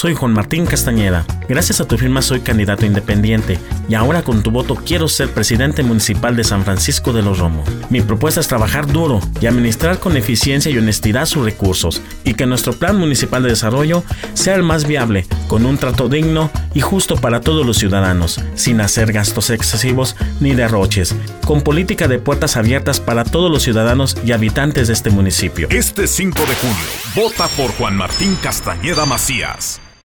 Soy Juan Martín Castañeda. Gracias a tu firma soy candidato independiente y ahora con tu voto quiero ser presidente municipal de San Francisco de los Romo. Mi propuesta es trabajar duro y administrar con eficiencia y honestidad sus recursos y que nuestro plan municipal de desarrollo sea el más viable, con un trato digno y justo para todos los ciudadanos, sin hacer gastos excesivos ni derroches, con política de puertas abiertas para todos los ciudadanos y habitantes de este municipio. Este 5 de junio, vota por Juan Martín Castañeda Macías.